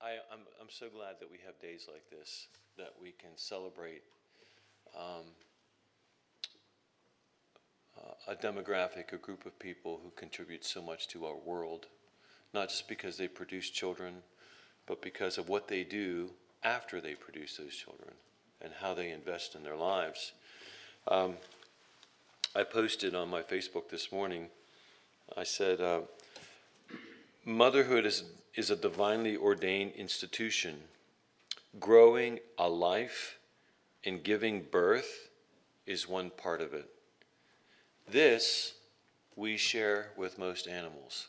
I'm so glad that we have days like this, that we can celebrate um, a demographic, a group of people who contribute so much to our world, not just because they produce children, but because of what they do after they produce those children and how they invest in their lives. Um, I posted on my Facebook this morning, I said, motherhood is a divinely ordained institution. Growing a life and giving birth is one part of it. This we share with most animals.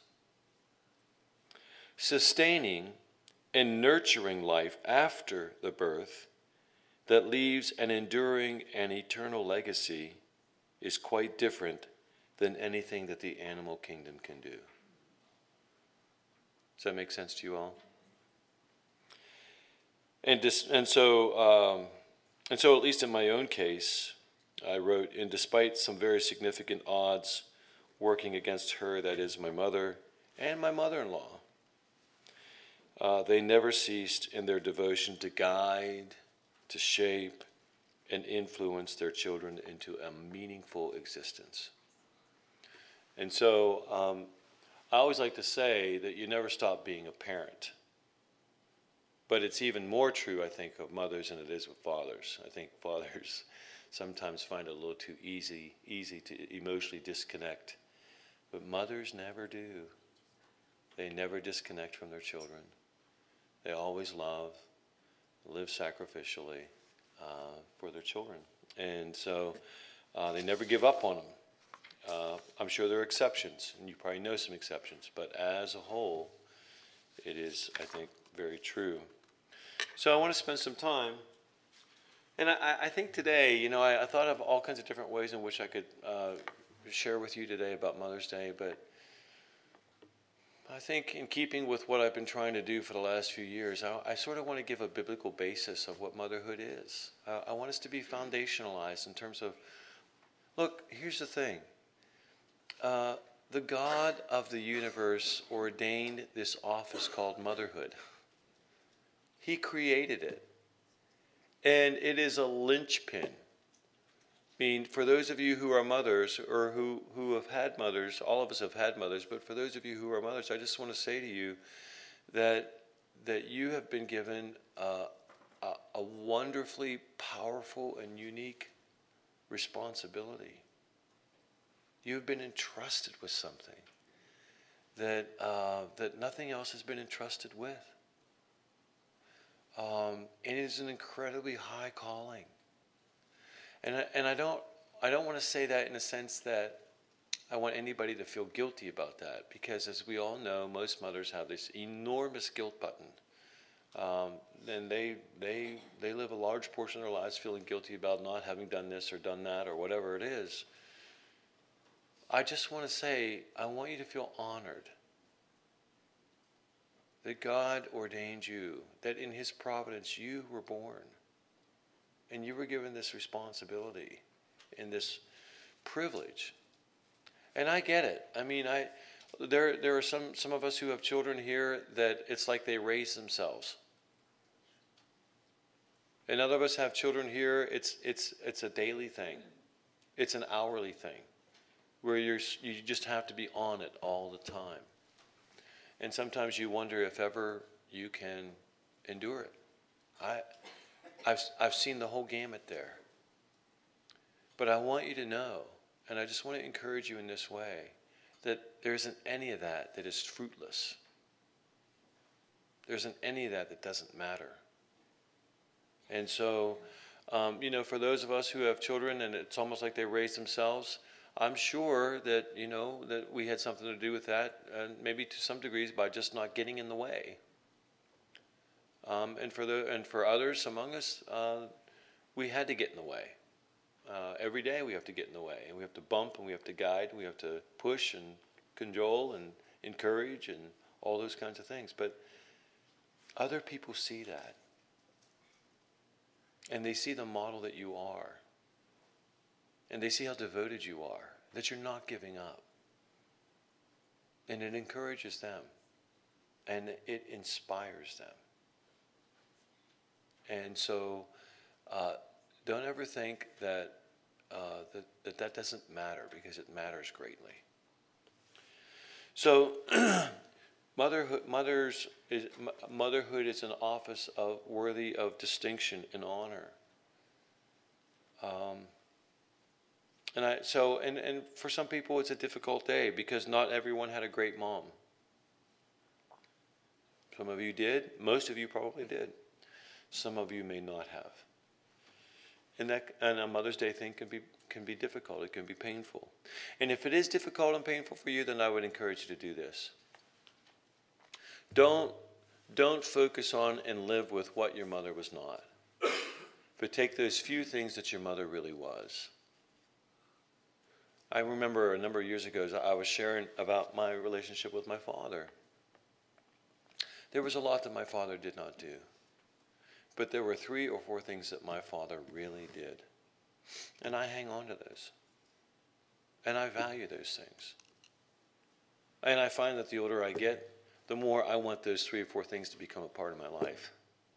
Sustaining and nurturing life after the birth that leaves an enduring and eternal legacy is quite different than anything that the animal kingdom can do. Does that make sense to you all? And so at least in my own case, I wrote, and despite some very significant odds working against her, that is my mother and my mother-in-law, they never ceased in their devotion to guide, to shape, and influence their children into a meaningful existence. And so I always like to say that you never stop being a parent. But it's even more true, I think, of mothers than it is with fathers. I think fathers sometimes find it a little too easy to emotionally disconnect. But mothers never do. They never disconnect from their children. They always love, live sacrificially for their children. And so they never give up on them. I'm sure there are exceptions, and you probably know some exceptions. But as a whole, it is, I think, very true. So I want to spend some time, and I think today, I thought of all kinds of different ways in which I could share with you today about Mother's Day, but I think in keeping with what I've been trying to do for the last few years, I sort of want to give a biblical basis of what motherhood is. I want us to be foundationalized in terms of, look, here's the thing. The God of the universe ordained this office called motherhood. He created it. And it is a linchpin. I mean, for those of you who are mothers or who have had mothers, all of us have had mothers, but for those of you who are mothers, I just want to say to you that you have been given a wonderfully powerful and unique responsibility. You have been entrusted with something that nothing else has been entrusted with. It is an incredibly high calling, and I don't want to say that in a sense that I want anybody to feel guilty about that, because as we all know, most mothers have this enormous guilt button, and they live a large portion of their lives feeling guilty about not having done this or done that or whatever it is. I just want to say, I want you to feel honored that God ordained you, that in His providence you were born, and you were given this responsibility and this privilege. And I get it. I mean, there are some of us who have children here that it's like they raise themselves. And other of us have children here, it's a daily thing. It's an hourly thing where you just have to be on it all the time. And sometimes you wonder if ever you can endure it. I've seen the whole gamut there. But I want you to know, and I just want to encourage you in this way, that there isn't any of that is fruitless. There isn't any of that doesn't matter. And so, for those of us who have children and it's almost like they raise themselves, I'm sure that, that we had something to do with that, and maybe to some degrees by just not getting in the way. And for others among us, we had to get in the way. Every day we have to get in the way, and we have to bump, and we have to guide, and we have to push and cajole and encourage and all those kinds of things. But other people see that, and they see the model that you are. And they see how devoted you are, that you're not giving up. And it encourages them. And it inspires them. And so don't ever think that, that doesn't matter, because it matters greatly. So motherhood is an office worthy of distinction and honor. And for some people it's a difficult day, because not everyone had a great mom. Some of you did. Most of you probably did. Some of you may not have. And a Mother's Day thing can be difficult. It can be painful. And if it is difficult and painful for you, then I would encourage you to do this. Don't focus on and live with what your mother was not, but take those few things that your mother really was. I remember a number of years ago, I was sharing about my relationship with my father. There was a lot that my father did not do, but there were 3 or 4 things that my father really did. And I hang on to those. And I value those things. And I find that the older I get, the more I want those 3 or 4 things to become a part of my life.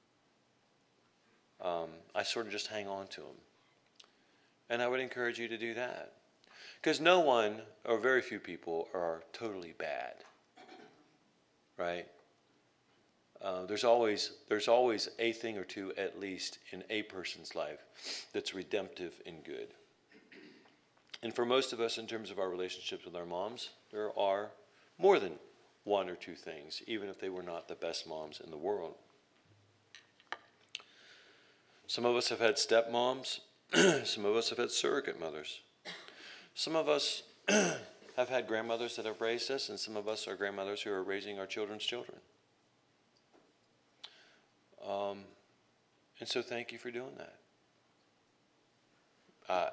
I sort of just hang on to them. And I would encourage you to do that. Because no one, or very few people, are totally bad. Right? There's always a thing or two, at least, in a person's life that's redemptive and good. And for most of us, in terms of our relationships with our moms, there are more than 1 or 2 things, even if they were not the best moms in the world. Some of us have had stepmoms. Some of us have had surrogate mothers. Some of us have had grandmothers that have raised us, and some of us are grandmothers who are raising our children's children. And so thank you for doing that.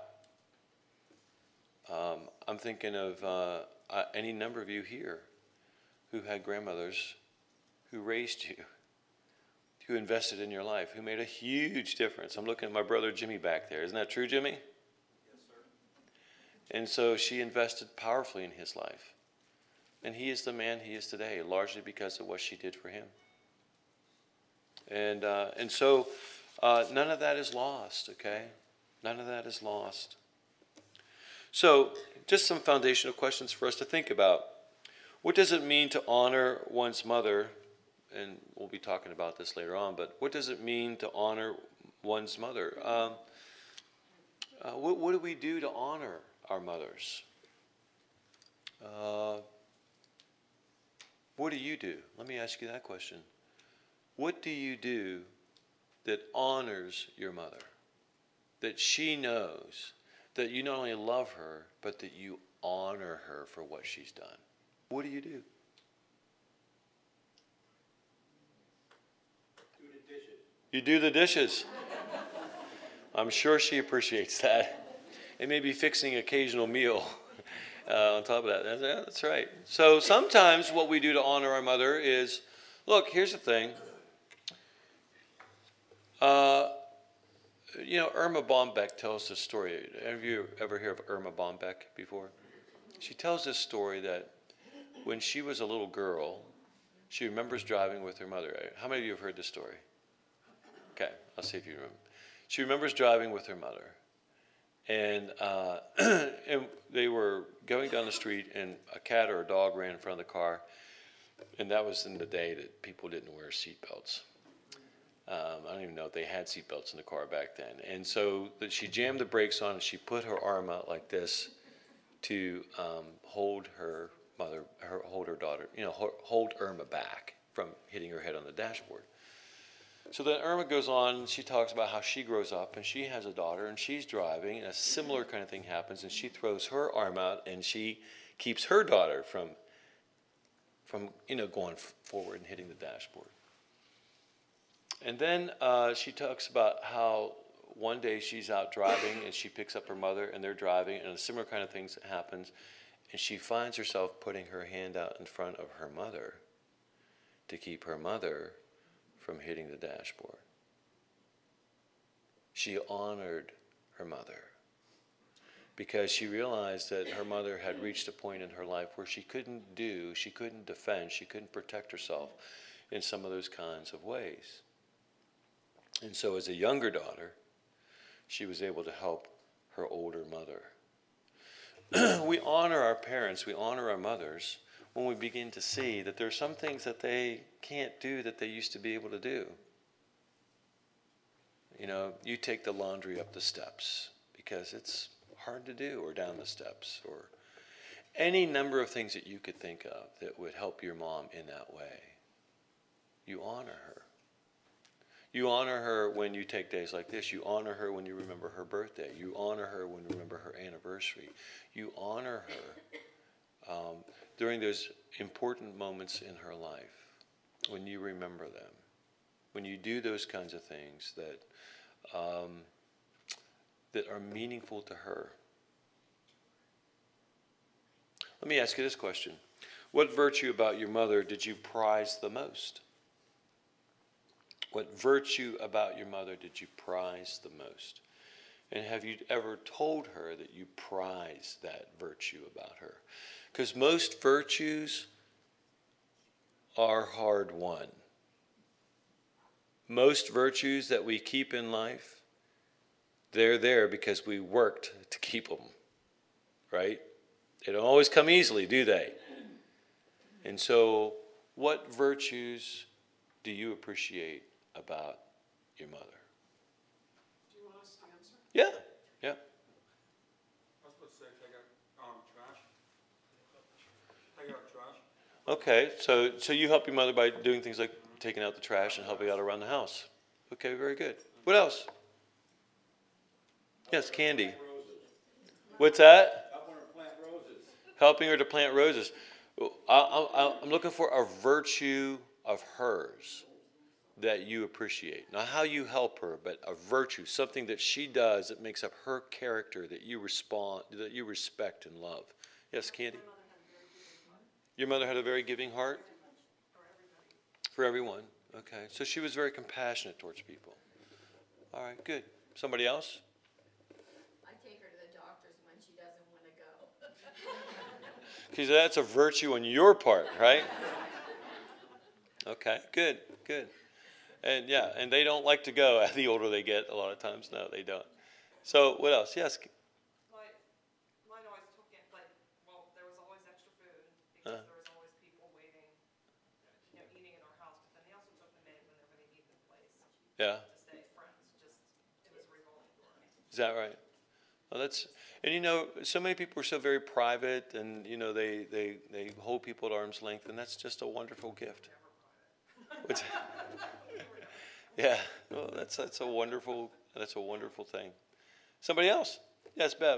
I'm thinking of any number of you here who had grandmothers who raised you, who invested in your life, who made a huge difference. I'm looking at my brother Jimmy back there. Isn't that true, Jimmy? Yes, sir. And so she invested powerfully in his life. And he is the man he is today, largely because of what she did for him. And so none of that is lost, okay? None of that is lost. So just some foundational questions for us to think about. What does it mean to honor one's mother? And we'll be talking about this later on, but what does it mean to honor one's mother? What do we do to honor our mothers? What do you do? Let me ask you that question. What do you do that honors your mother? That she knows that you not only love her, but that you honor her for what she's done. What do you do? Do the dishes. You do the dishes. I'm sure she appreciates that. And maybe fixing occasional meal on top of that. That's right. So sometimes what we do to honor our mother is, look, here's the thing. Irma Bombeck tells this story. Have you ever heard of Irma Bombeck before? She tells this story that when she was a little girl, she remembers driving with her mother. How many of you have heard this story? Okay, I'll see if you remember. She remembers driving with her mother. And, and they were going down the street, and a cat or a dog ran in front of the car. And that was in the day that people didn't wear seatbelts. I don't even know if they had seatbelts in the car back then. And so she jammed the brakes on, and she put her arm out like this to hold her mother, hold her daughter, hold Irma back from hitting her head on the dashboard. So then Irma goes on, and she talks about how she grows up, and she has a daughter, and she's driving, and a similar kind of thing happens, and she throws her arm out, and she keeps her daughter from going forward and hitting the dashboard. And then she talks about how one day she's out driving and she picks up her mother and they're driving, and a similar kind of thing happens, and she finds herself putting her hand out in front of her mother to keep her mother from hitting the dashboard. She honored her mother because she realized that her mother had reached a point in her life where she couldn't defend, she couldn't protect herself in some of those kinds of ways. And so as a younger daughter, she was able to help her older mother. We honor our parents, we honor our mothers when we begin to see that there are some things that they can't do that they used to be able to do. You know, you take the laundry up the steps because it's hard to do, or down the steps, or any number of things that you could think of that would help your mom in that way. You honor her. You honor her when you take days like this. You honor her when you remember her birthday. You honor her when you remember her anniversary. You honor her during those important moments in her life, when you remember them, when you do those kinds of things that that are meaningful to her. Let me ask you this question. What virtue about your mother did you prize the most? What virtue about your mother did you prize the most? And have you ever told her that you prize that virtue about her? Because most virtues are hard won. Most virtues that we keep in life, they're there because we worked to keep them, right? They don't always come easily, do they? And so, what virtues do you appreciate about your mother? Do you want us to answer? Yeah. I was supposed to say, take out trash. Take out trash. Okay, so you help your mother by doing things like taking out the trash and helping out around the house. Okay, very good. What else? Yes, Candy. What's that? Helping her plant roses. Helping her to plant roses. I'm looking for a virtue of hers that you appreciate. Not how you help her, but a virtue, something that she does that makes up her character that you respect and love. Yes, Candy. Your mother had a very giving heart? For everyone. Okay. So she was very compassionate towards people. All right, good. Somebody else? I take her to the doctors when she doesn't want to go. Because that's a virtue on your part, right? Okay, good. And yeah, and they don't like to go the older they get a lot of times. No, they don't. So what else? Yes. Mine always took it, there was always extra food because there was always people waiting, eating in our house. But then they also took them in when they were going to eat in the place. Yeah. To stay friends. It was a revolving door. Is that right? Well, and so many people are so very private, and they hold people at arm's length, and that's just a wonderful gift. Yeah, well, that's a wonderful thing. Somebody else? Yes, Bev.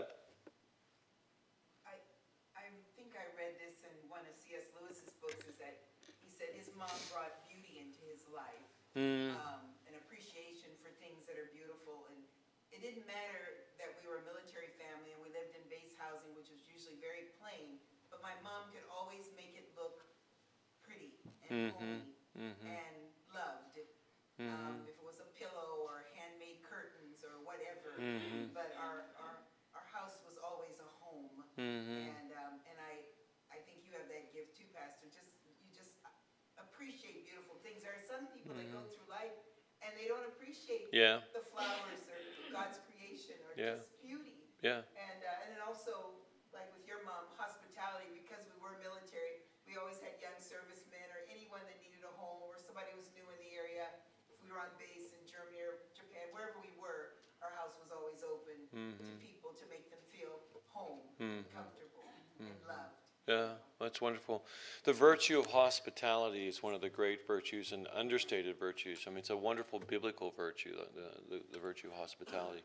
I think I read this in one of C.S. Lewis's books, is that he said his mom brought beauty into his life, an appreciation for things that are beautiful, and it didn't matter that we were a military family and we lived in base housing, which was usually very plain, but my mom could always make it look pretty and homey and loved. If it was a pillow or handmade curtains or whatever, but our house was always a home, and I think you have that gift too, Pastor. You just appreciate beautiful things. There are some people that go through life and they don't appreciate the flowers or God's creation or just beauty. Yeah. And then also, like with your mom, hospitality, because we were military, we always had young servicemen or anyone that needed a home or somebody was new in the area. If we were on base in Germany or Japan, wherever we were, our house was always open to people to make them feel home, comfortable, and loved. Yeah, that's wonderful. The virtue of hospitality is one of the great virtues and understated virtues. I mean, it's a wonderful biblical virtue, the virtue of hospitality.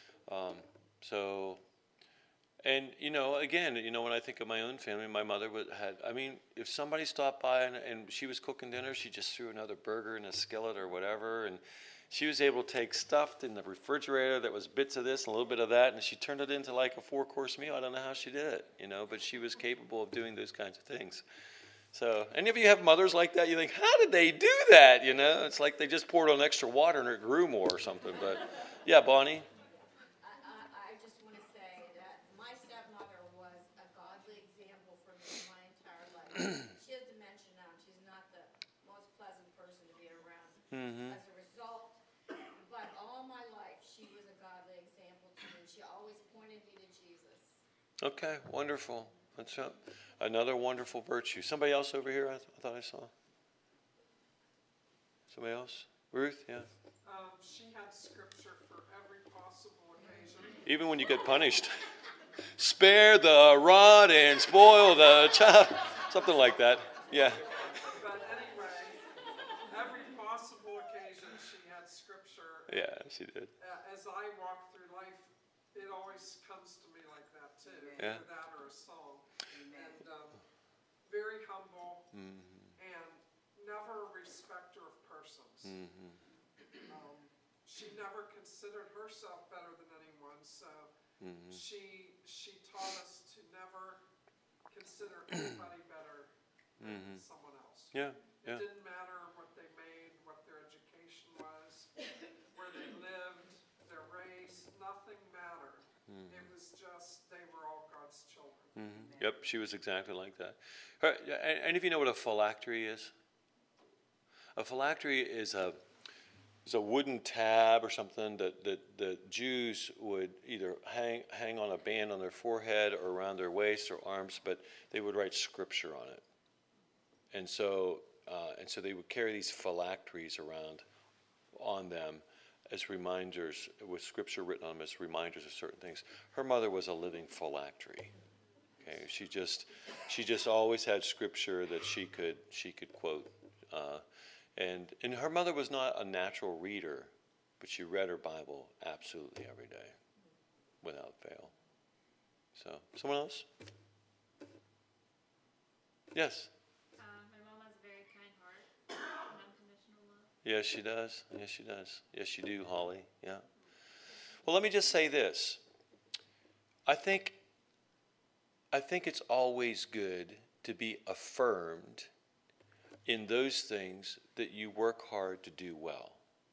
And again, when I think of my own family, my mother if somebody stopped by and she was cooking dinner, she just threw another burger in a skillet or whatever, and she was able to take stuff in the refrigerator that was bits of this and a little bit of that, and she turned it into like a 4-course meal. I don't know how she did it, but she was capable of doing those kinds of things. So, any of you have mothers like that? You think, how did they do that? It's like they just poured on extra water and it grew more or something. But yeah, Bonnie. I just want to say that my stepmother was a godly example for me my entire life. She has dementia now. She's not the most pleasant person to be around. As a result, she always pointed me to Jesus. Okay, wonderful. That's another wonderful virtue. Somebody else over here? I thought I saw. Somebody else? Ruth? Yeah. She had scripture for every possible occasion. Even when you get punished, spare the rod and spoil the child. Something like that. Yeah. But anyway, every possible occasion she had scripture. Yeah, she did. As I walk through life, it always comes to me like that too. Yeah. Either that or a song. And very humble and never a respecter of persons. She never considered herself better than anyone, so she taught us to never consider anybody better than someone else. Yeah, It yeah. didn't matter what they made, what their education was, where they lived, their race, nothing mattered. It was just, they were all God's children. Yep, she was exactly like that. Any of you know what a phylactery is? A phylactery is a wooden tab or something that the Jews would either hang on a band on their forehead or around their waist or arms, but they would write scripture on it. And so they would carry these phylacteries around on them as reminders, with scripture written on them as reminders of certain things. Her mother was a living phylactery. Okay, she just always had scripture that she could quote. And her mother was not a natural reader, but she read her Bible absolutely every day, without fail. So, someone else? Yes? My mom has a very kind heart, unconditional love. Yes, she does. Yes, she does. Yes, you do, Holly. Yeah. Well, let me just say this. I think it's always good to be affirmed in those things that you work hard to do well.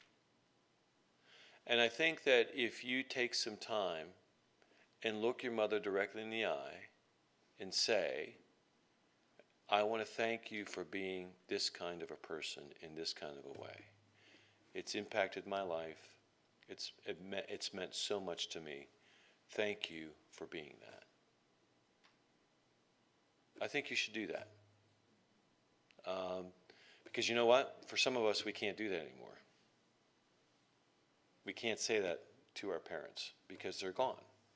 And I think that if you take some time and look your mother directly in the eye and say, I want to thank you for being this kind of a person in this kind of a way. It's impacted my life. It's meant so much to me. Thank you for being that. I think you should do that. Because you know what? For some of us, we can't do that anymore. We can't say that to our parents because they're gone.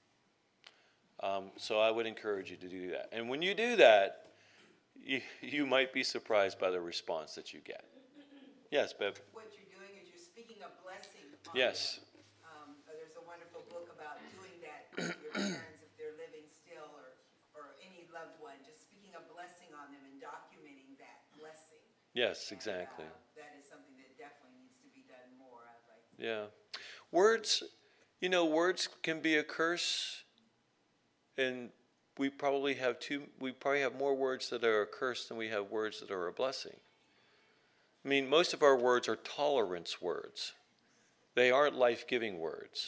So I would encourage you to do that. And when you do that, you might be surprised by the response that you get. Yes, Bev? What you're doing is you're speaking a blessing on Yes. them. There's a wonderful book about doing that with your parents if they're living still or any loved one, just speaking a blessing on them and documenting that blessing. Yes, And, exactly. that is something that definitely needs to be done more. I'd like to. Yeah. Words can be a curse, and we probably have more words that are a curse than we have words that are a blessing. I mean, most of our words are tolerance words. They aren't life-giving words.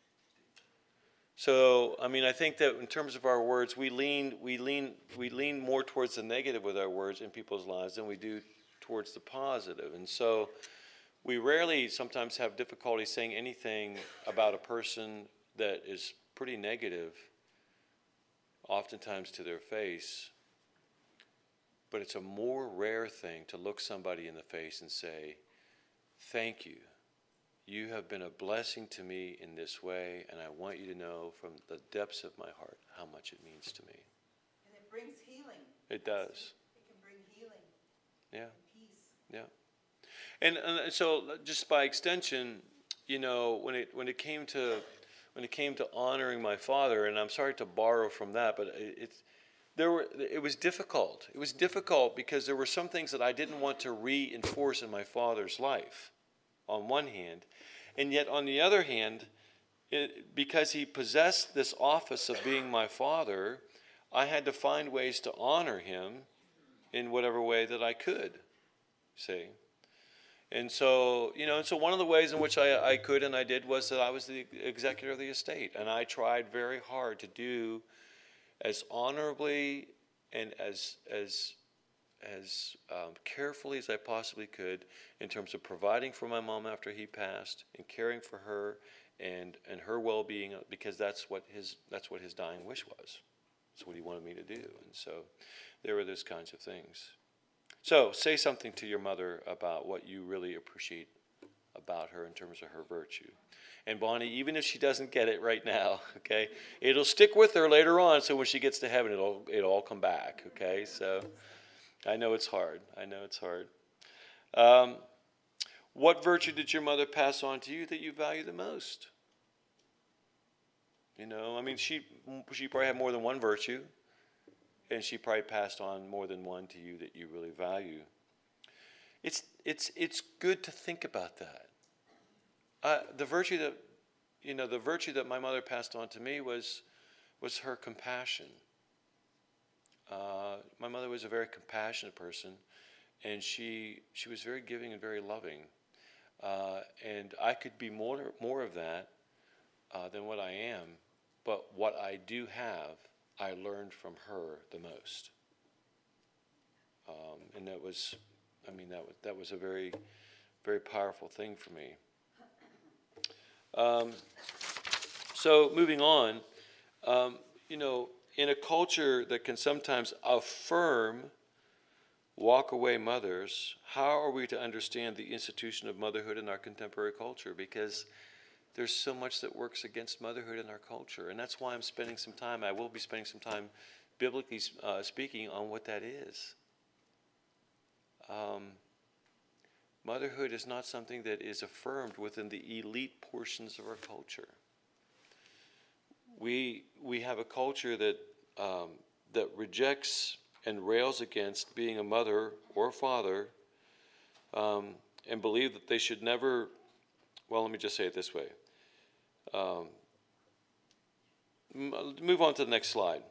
So, I mean, I think that in terms of our words, we lean more towards the negative with our words in people's lives than we do towards the positive. And so we rarely sometimes have difficulty saying anything about a person that is pretty negative, oftentimes to their face. But it's a more rare thing to look somebody in the face and say, thank you. You have been a blessing to me in this way, and I want you to know from the depths of my heart how much it means to me. And it brings healing. It does. It can bring healing. Yeah. And peace. Yeah. And so just by extension, when it came to honoring my father, and I'm sorry to borrow from that, but it was difficult. It was difficult because there were some things that I didn't want to reinforce in my father's life, on one hand, and yet on the other hand, because he possessed this office of being my father, I had to find ways to honor him in whatever way that I could. See? And so, so one of the ways in which I could and I did was that I was the executor of the estate, and I tried very hard to do as honorably and as carefully as I possibly could in terms of providing for my mom after he passed and caring for her and her well-being, because that's what his dying wish was. That's what he wanted me to do. And so there were those kinds of things. So say something to your mother about what you really appreciate about her in terms of her virtue. And Bonnie, even if she doesn't get it right now, okay, it'll stick with her later on. So when she gets to heaven, it'll all come back. Okay, so I know it's hard. What virtue did your mother pass on to you that you value the most? You know, I mean, she probably had more than one virtue, and she probably passed on more than one to you that you really value. It's good to think about that. The virtue that my mother passed on to me was her compassion. My mother was a very compassionate person, and she was very giving and very loving. And I could be more of that than what I am, but what I do have, I learned from her the most. And that was a very, very powerful thing for me. So moving on, in a culture that can sometimes affirm walk-away mothers, how are we to understand the institution of motherhood in our contemporary culture? Because there's so much that works against motherhood in our culture, and that's why I will be spending some time biblically speaking on what that is. Motherhood is not something that is affirmed within the elite portions of our culture. We have a culture that rejects and rails against being a mother or a father, and believe that they should never. Well, let me just say it this way. Move on to the next slide.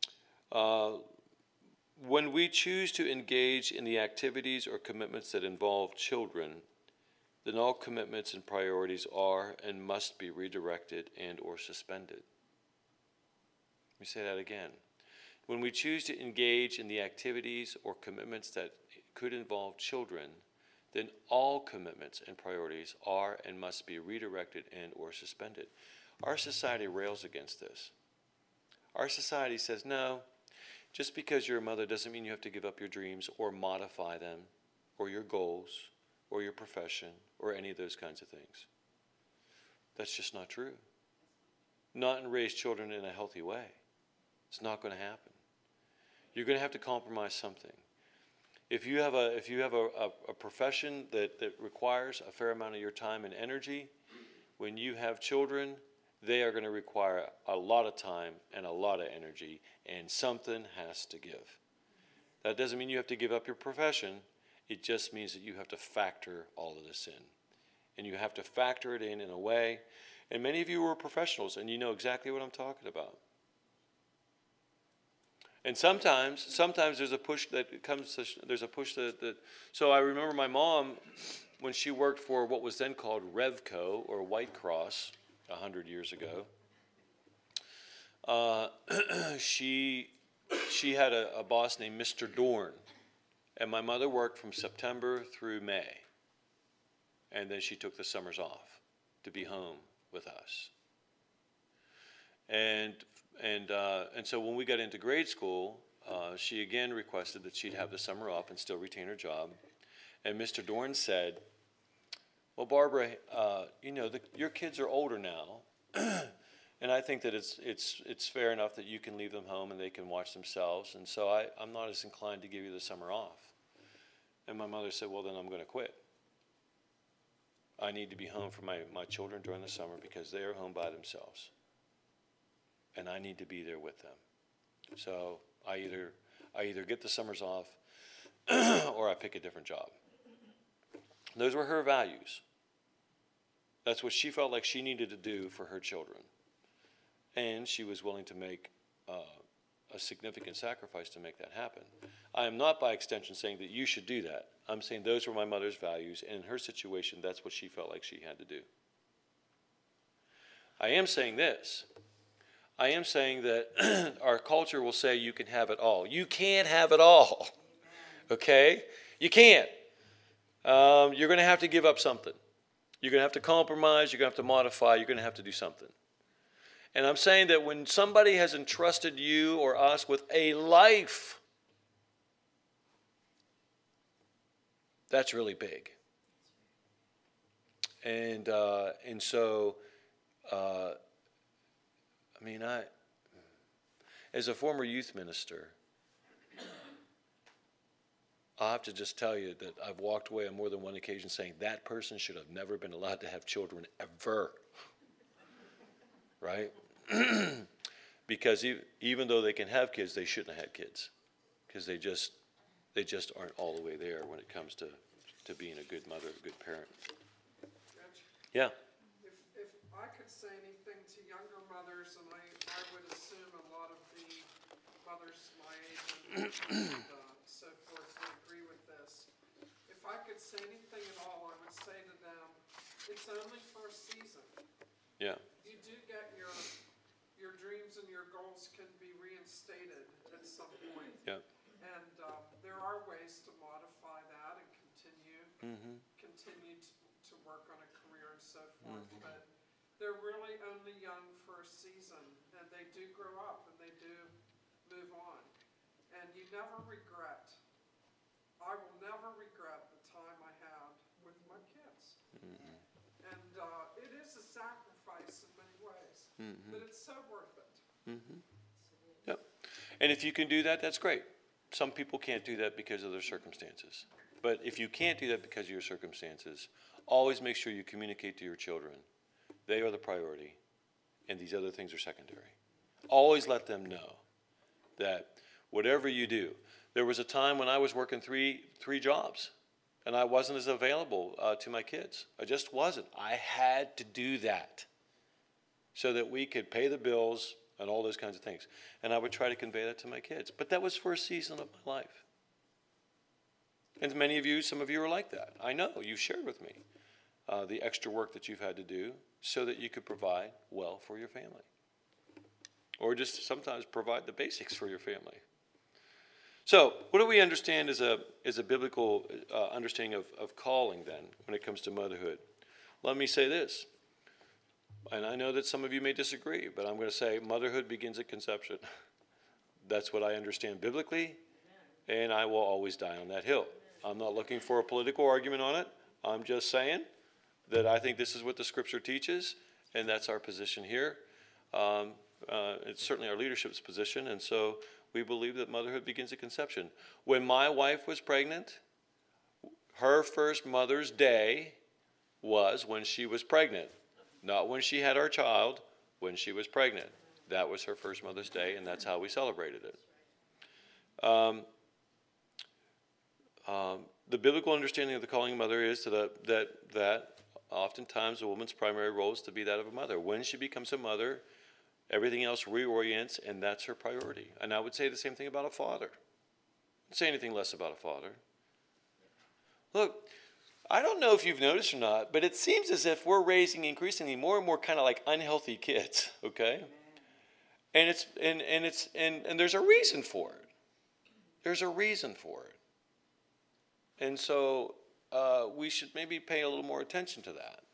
When we choose to engage in the activities or commitments that involve children, then all commitments and priorities are and must be redirected and or suspended. Let me say that again. When we choose to engage in the activities or commitments that could involve children, then all commitments and priorities are and must be redirected and or suspended. Our society rails against this. Our society says, no, just because you're a mother doesn't mean you have to give up your dreams or modify them, or your goals, or your profession, or any of those kinds of things. That's just not true. Not and raise children in a healthy way. It's not going to happen. You're going to have to compromise something. If you have a profession that requires a fair amount of your time and energy, when you have children, they are going to require a lot of time and a lot of energy, and something has to give. That doesn't mean you have to give up your profession. It just means that you have to factor all of this in. And you have to factor it in a way. And many of you are professionals, and you know exactly what I'm talking about. And sometimes there's a push that comes. There's a push that. So I remember my mom, when she worked for what was then called Revco or White Cross 100 years ago. She had a boss named Mr. Dorn, and my mother worked from September through May, and then she took the summers off to be home with us. And so when we got into grade school, she again requested that she'd have the summer off and still retain her job. And Mr. Dorn said, well, Barbara, your kids are older now, and I think that it's fair enough that you can leave them home and they can watch themselves. And so I'm not as inclined to give you the summer off. And my mother said, well, then I'm going to quit. I need to be home for my children during the summer because they are home by themselves. And I need to be there with them. So I either get the summers off or I pick a different job. Those were her values. That's what she felt like she needed to do for her children. And she was willing to make a significant sacrifice to make that happen. I am not by extension saying that you should do that. I'm saying those were my mother's values, and in her situation, that's what she felt like she had to do. I am saying this. I am saying that our culture will say you can have it all. You can't have it all. Okay? You can't. You're going to have to give up something. You're going to have to compromise. You're going to have to modify. You're going to have to do something. And I'm saying that when somebody has entrusted you or us with a life, that's really big. And so, as a former youth minister, I have to just tell you that I've walked away on more than one occasion saying that person should have never been allowed to have children ever. Right? Because even though they can have kids, they shouldn't have had kids. Because they just aren't all the way there when it comes to being a good mother, a good parent. Rich, Yeah. if I could say anything to younger mothers, and I would assume a lot of the mothers my age and so forth would agree with this. If I could say anything at all, I would say to them, it's only for a season. Yeah. You do get your dreams and your goals can be reinstated at some point. Yeah. And there are ways to modify that and continue to work on a career and so forth. But they're really only young for a season, and they do grow up and they do move on. And you never regret. I will never regret the time I had with my kids. And it is a sacrifice in many ways, but it's so worth it. Yep. And if you can do that, that's great. Some people can't do that because of their circumstances. But if you can't do that because of your circumstances, always make sure you communicate to your children. They are the priority, and these other things are secondary. Always let them know that whatever you do, there was a time when I was working three jobs, and I wasn't as available to my kids. I just wasn't. I had to do that so that we could pay the bills and all those kinds of things. And I would try to convey that to my kids. But that was for a season of my life. And many of you, some of you are like that. I know, you shared with me the extra work that you've had to do so that you could provide well for your family. Or just sometimes provide the basics for your family. So, what do we understand as a biblical understanding of calling then when it comes to motherhood? Let me say this, and I know that some of you may disagree, but I'm going to say motherhood begins at conception. That's what I understand biblically, and I will always die on that hill. I'm not looking for a political argument on it. I'm just saying that I think this is what the Scripture teaches, and that's our position here. It's certainly our leadership's position, and so we believe that motherhood begins at conception. When my wife was pregnant, her first Mother's Day was when she was pregnant. Not when she had our child, when she was pregnant. That was her first Mother's Day, and that's how we celebrated it. The biblical understanding of the calling of mother is that oftentimes a woman's primary role is to be that of a mother. When she becomes a mother, everything else reorients, and that's her priority. And I would say the same thing about a father. I wouldn't say anything less about a father. Look, I don't know if you've noticed or not, but it seems as if we're raising increasingly more and more kind of like unhealthy kids, okay? And there's a reason for it. There's a reason for it. And so we should maybe pay a little more attention to that,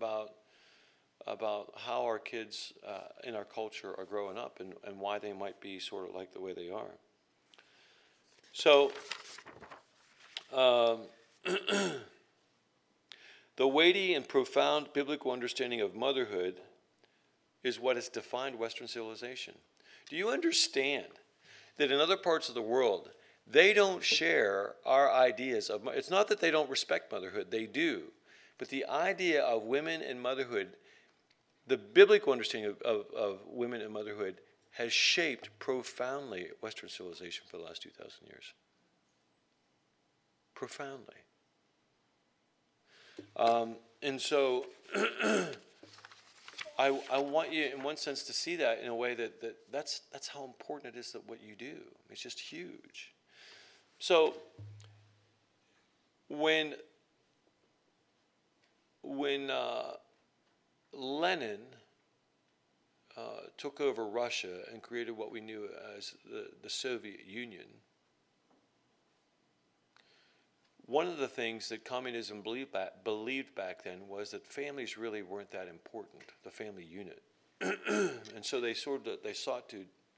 about how our kids in our culture are growing up and why they might be sort of like the way they are. So, the weighty and profound biblical understanding of motherhood is what has defined Western civilization. Do you understand that in other parts of the world, they don't share our ideas of, it's not that they don't respect motherhood, they do, but the idea of women and motherhood, the biblical understanding of women and motherhood has shaped profoundly Western civilization for the last 2,000 years. Profoundly. And so I want you, in one sense, to see that in a way that's how important it is that what you do. It's just huge. So when Lenin took over Russia and created what we knew as the Soviet Union, one of the things that communism believed back then was that families really weren't that important, the family unit. And so they sought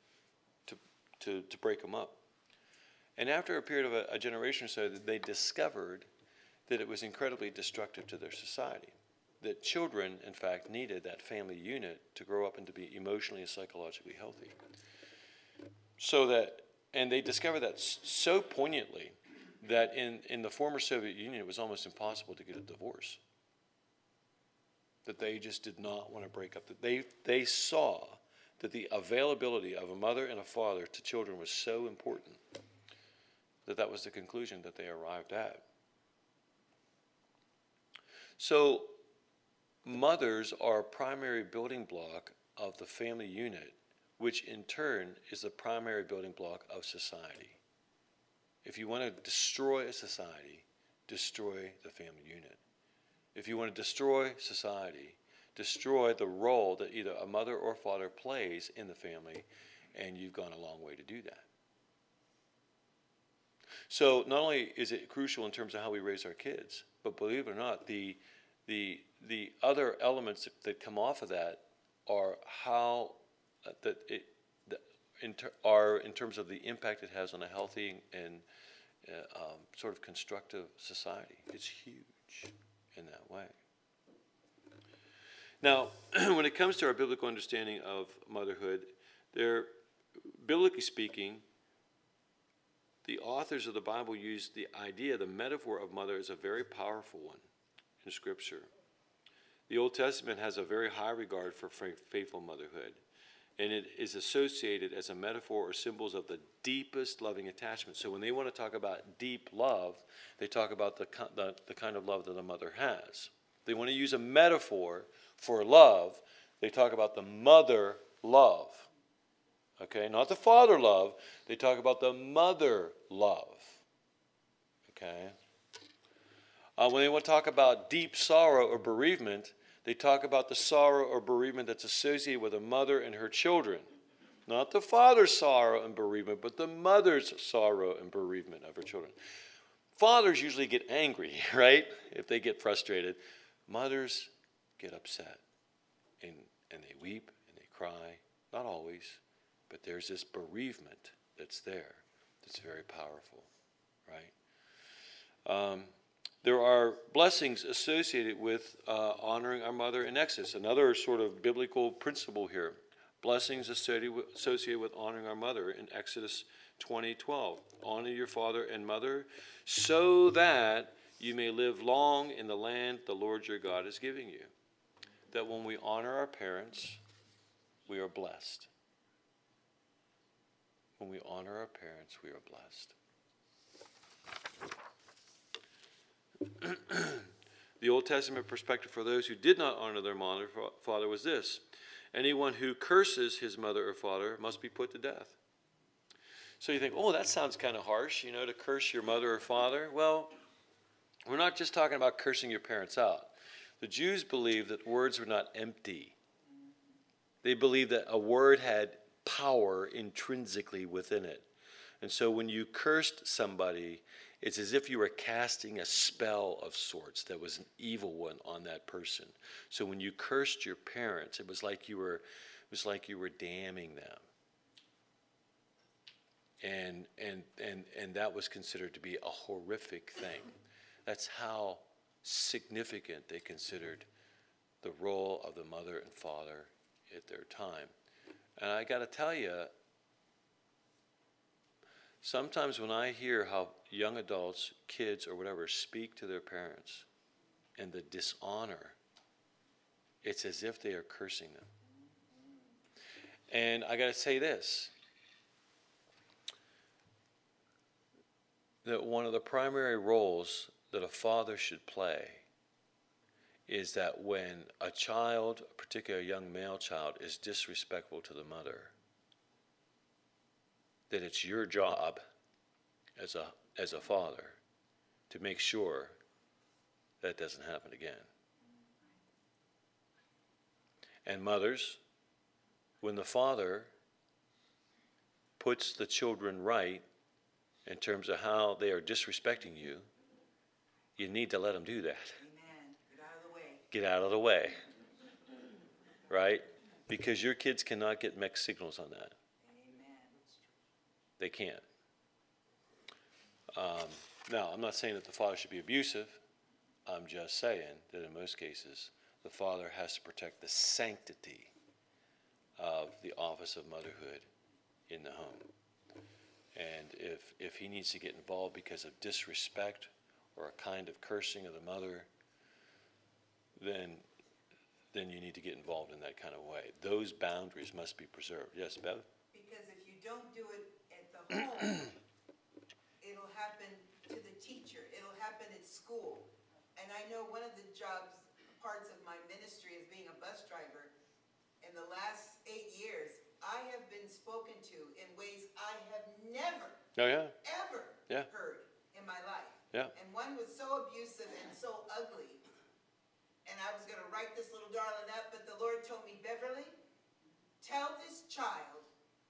to break them up. And after a period of a generation or so, they discovered that it was incredibly destructive to their society. That children, in fact, needed that family unit to grow up and to be emotionally and psychologically healthy. And they discovered that so poignantly that in the former Soviet Union, it was almost impossible to get a divorce. That they just did not want to break up. That they saw that the availability of a mother and a father to children was so important that was the conclusion that they arrived at. So mothers are a primary building block of the family unit, which in turn is the primary building block of society. If you want to destroy a society, destroy the family unit. If you want to destroy society, destroy the role that either a mother or father plays in the family, and you've gone a long way to do that. So not only is it crucial in terms of how we raise our kids, but believe it or not, the other elements that come off of that are how in terms of the impact it has on a healthy and sort of constructive society. It's huge in that way. Now, when it comes to our biblical understanding of motherhood, biblically speaking, the authors of the Bible use the idea, the metaphor of mother is a very powerful one in Scripture. The Old Testament has a very high regard for faithful motherhood, and it is associated as a metaphor or symbols of the deepest loving attachment. So when they want to talk about deep love, they talk about the kind of love that a mother has. They want to use a metaphor for love, they talk about the mother love. Okay, not the father love, they talk about the mother love. Okay. When they want to talk about deep sorrow or bereavement, they talk about the sorrow or bereavement that's associated with a mother and her children. Not the father's sorrow and bereavement, but the mother's sorrow and bereavement of her children. Fathers usually get angry, right? If they get frustrated. Mothers get upset. And they weep and they cry. Not always. But there's this bereavement that's there that's very powerful, right? There are blessings associated with honoring our mother in Exodus. Another sort of biblical principle here. Blessings associated with honoring our mother in Exodus 20:12. Honor your father and mother so that you may live long in the land the Lord your God is giving you. That when we honor our parents, we are blessed. When we honor our parents, we are blessed. The Old Testament perspective for those who did not honor their mother or father was this: anyone who curses his mother or father must be put to death. So you think, oh, that sounds kind of harsh, to curse your mother or father. Well, we're not just talking about cursing your parents out. The Jews believed that words were not empty. They believed that a word had power intrinsically within it. And so when you cursed somebody, it's as if you were casting a spell of sorts that was an evil one on that person. So when you cursed your parents, it was like you were damning them. And that was considered to be a horrific thing. That's how significant they considered the role of the mother and father at their time. And I got to tell you, sometimes when I hear how young adults, kids or whatever, speak to their parents and the dishonor, it's as if they are cursing them. And I got to say this, that one of the primary roles that a father should play is that when a child, particularly a young male child, is disrespectful to the mother, that it's your job as a father to make sure that doesn't happen again. And mothers, when the father puts the children right in terms of how they are disrespecting you, you need to let them do that. Amen. Get out of the way. Get out of the way. Right? Because your kids cannot get mixed signals on that. Amen. They can't. Now, I'm not saying that the father should be abusive. I'm just saying that in most cases, the father has to protect the sanctity of the office of motherhood in the home. And if he needs to get involved because of disrespect or a kind of cursing of the mother, then you need to get involved in that kind of way. Those boundaries must be preserved. Yes, Bev? Because if you don't do it at the home, it'll happen to the teacher. It'll happen at school. And I know one of the parts of my ministry as being a bus driver, in the last 8 years, I have been spoken to in ways I have never, ever heard in my life. Yeah. And one was so abusive and so ugly. And I was going to write this little darling up, but the Lord told me, Beverly, tell this child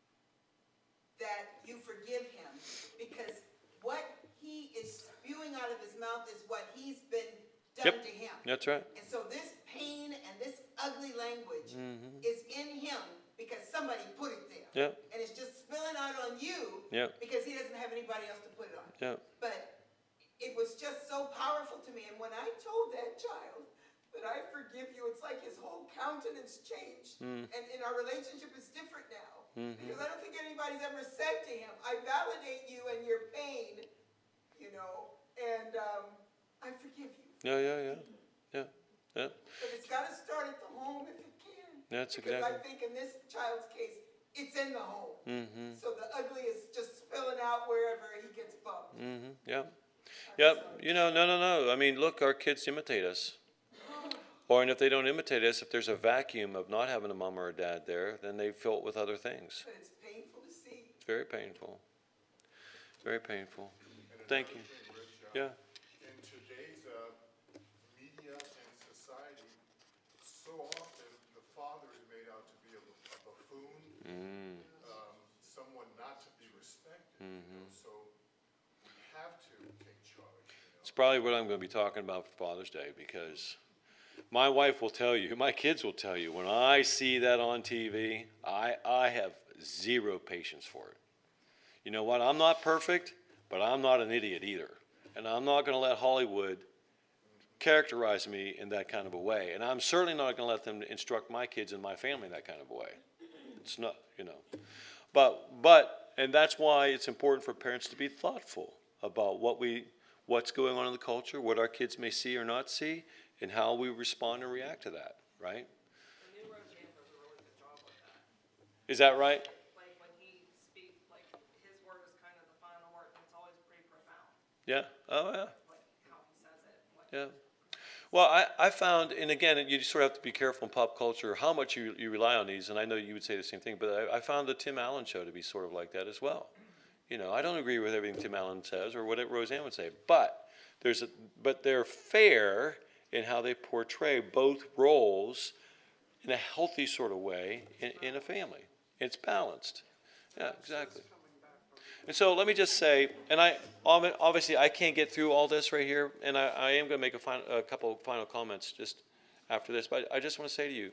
that you forgive him, because what he is spewing out of his mouth is what he's been done to him. That's right. And so this pain and this ugly language is in him because somebody put it there. Yeah. And it's just spilling out on you because he doesn't have anybody else to put it on. Yeah. But it was just so powerful to me. And when I told that child that I forgive you, it's like his whole countenance changed. And our relationship is different now. Because I don't think anybody's ever said to him, I validate you and your pain, and I forgive you. Yeah. But it's got to start at the home if it can. That's because exactly. I think in this child's case, it's in the home. So the ugly is just spilling out wherever he gets bumped. Yeah. No. I mean, look, our kids imitate us. Or, and if they don't imitate us, if there's a vacuum of not having a mom or a dad there, then they fill it with other things. But it's painful to see. It's very painful. Very painful. And Thank another you. thing, Rich, Yeah. In today's media and society, so often the father is made out to be a buffoon, someone not to be respected. So we have to take charge. It's probably what I'm going to be talking about for Father's Day, because my wife will tell you, my kids will tell you, when I see that on TV, I have zero patience for it. You know what? I'm not perfect, but I'm not an idiot either. And I'm not going to let Hollywood characterize me in that kind of a way. And I'm certainly not going to let them instruct my kids and my family in that kind of a way. It's not, But, and that's why it's important for parents to be thoughtful about what's going on in the culture, what our kids may see or not see, and how we respond and react to that, right? The new Roseanne does a really good job with that. Is that right? Like when he speaks, like his word is kind of the final word, and it's always pretty profound. Yeah. Oh, yeah. Like how he says it. Yeah. Well, I found, and again, you sort of have to be careful in pop culture how much you rely on these, and I know you would say the same thing, but I found the Tim Allen show to be sort of like that as well. I don't agree with everything Tim Allen says or what Roseanne would say, but they're fair in how they portray both roles in a healthy sort of way in a family. It's balanced. Yeah, exactly. And so let me just say, and obviously I can't get through all this right here, and I am going to make a couple of final comments just after this, but I just want to say to you,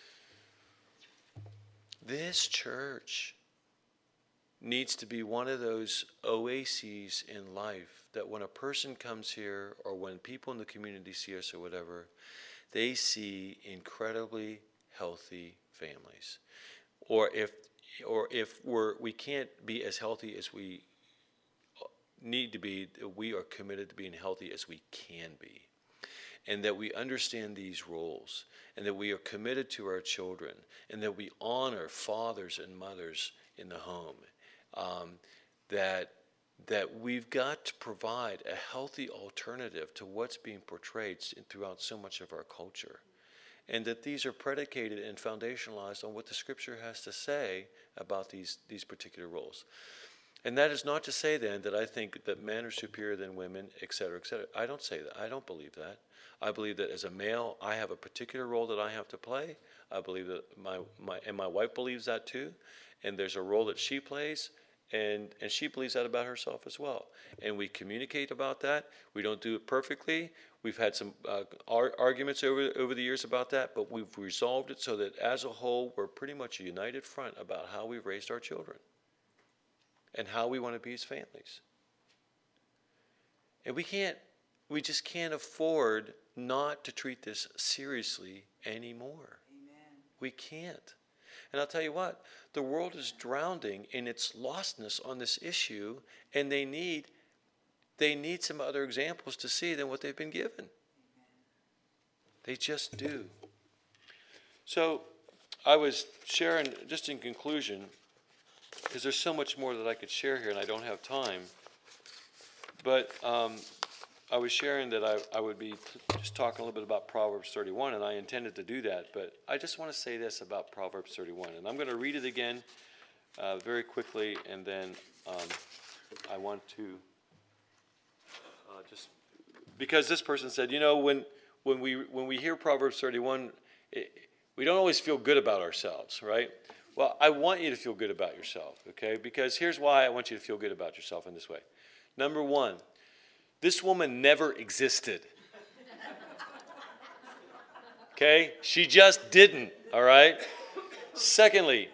this church needs to be one of those oases in life that when a person comes here or when people in the community see us or whatever, they see incredibly healthy families. Or if we can't be as healthy as we need to be, we are committed to being healthy as we can be. And that we understand these roles, and that we are committed to our children, and that we honor fathers and mothers in the home. That we've got to provide a healthy alternative to what's being portrayed throughout so much of our culture. And that these are predicated and foundationalized on what the Scripture has to say about these particular roles. And that is not to say then that I think that men are superior than women, et cetera, et cetera. I don't say that. I don't believe that. I believe that as a male, I have a particular role that I have to play. I believe that my wife believes that too. And there's a role that she plays, And she believes that about herself as well. And we communicate about that. We don't do it perfectly. We've had some arguments over the years about that, but we've resolved it so that as a whole, we're pretty much a united front about how we've raised our children and how we want to be as families. And we just can't afford not to treat this seriously anymore. Amen. We can't. And I'll tell you what, the world is drowning in its lostness on this issue, and they need some other examples to see than what they've been given. They just do. So I was sharing, just in conclusion, because there's so much more that I could share here, and I don't have time, but I was sharing that I would be just talking a little bit about Proverbs 31, and I intended to do that, but I just want to say this about Proverbs 31, and I'm going to read it again very quickly, and then I want to just, because this person said, you know, when we hear Proverbs 31, we don't always feel good about ourselves, right? Well, I want you to feel good about yourself, okay? Because here's why I want you to feel good about yourself in this way. Number one, this woman never existed. Okay? She just didn't, all right? Secondly,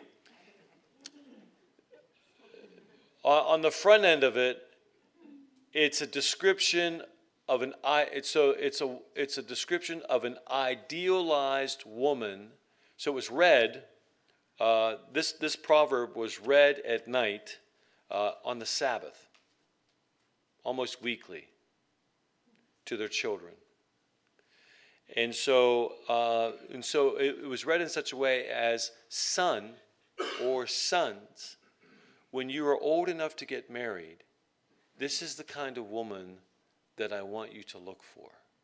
on the front end of it, it's a description of it's a description of an idealized woman. So it was read, this proverb was read at night on the Sabbath, almost weekly, to their children. And so it was read in such a way as, son or sons, when you are old enough to get married, this is the kind of woman that I want you to look for.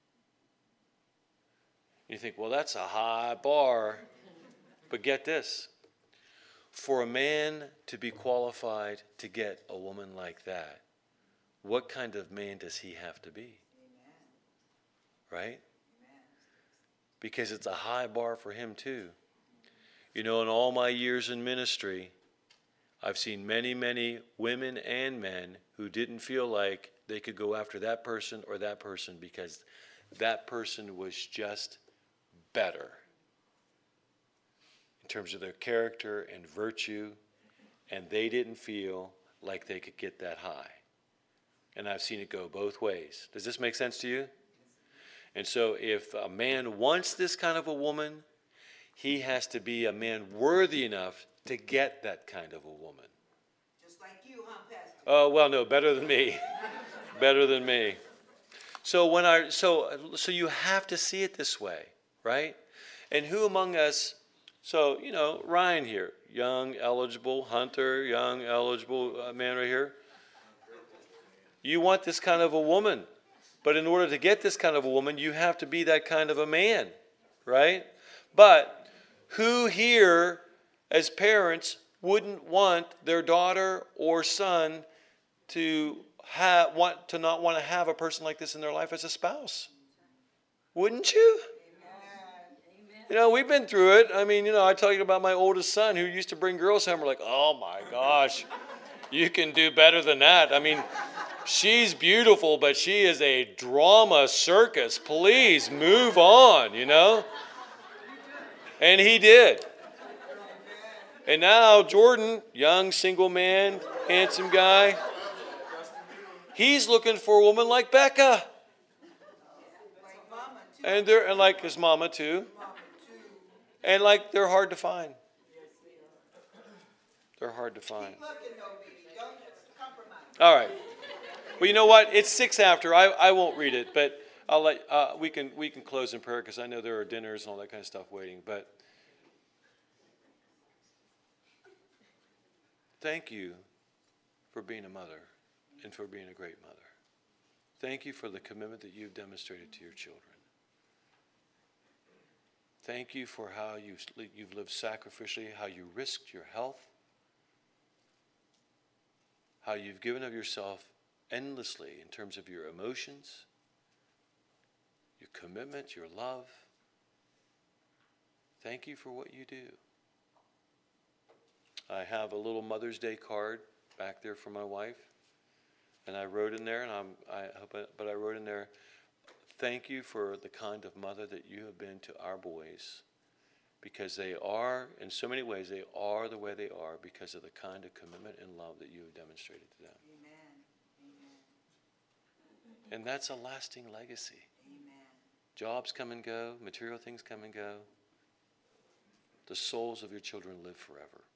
You think, well, that's a high bar. But get this. For a man to be qualified to get a woman like that, what kind of man does he have to be? Right? Amen. Because it's a high bar for him too. You know, in all my years in ministry, I've seen many, many women and men who didn't feel like they could go after that person or that person because that person was just better in terms of their character and virtue, and they didn't feel like they could get that high. And I've seen it go both ways. Does this make sense to you? And so if a man wants this kind of a woman, he has to be a man worthy enough to get that kind of a woman. Just like you, huh, Pastor? Oh, well, no, better than me. Better than me. So so you have to see it this way, right? And who among us, so, you know, Ryan here, young, eligible, Hunter, young, eligible man right here. You want this kind of a woman. But in order to get this kind of a woman, you have to be that kind of a man, right? But who here, as parents, wouldn't want their daughter or son to not want to have a person like this in their life as a spouse? Wouldn't you? You know, we've been through it. I mean, you know, I tell you about my oldest son who used to bring girls home. We're like, oh my gosh, you can do better than that. I mean, she's beautiful, but she is a drama circus. Please move on, you know? And he did. And now Jordan, young single man, handsome guy, he's looking for a woman like Becca. Like mama, too. And like his mama too. And like they're hard to find. They're hard to find. Keep looking though, baby. Don't compromise. All right. Well, you know what? It's 6 after. I won't read it, but I'll let we can close in prayer because I know there are dinners and all that kind of stuff waiting. But thank you for being a mother and for being a great mother. Thank you for the commitment that you've demonstrated to your children. Thank you for how you've lived sacrificially, how you risked your health, how you've given of yourself endlessly in terms of your emotions, your commitment, your love. Thank you for what you do. I have a little Mother's Day card back there for my wife. And I wrote in there, and I wrote in there, thank you for the kind of mother that you have been to our boys, because they are, in so many ways, they are the way they are because of the kind of commitment and love that you have demonstrated to them. Amen. Amen. And that's a lasting legacy. Amen. Jobs come and go, material things come and go. The souls of your children live forever.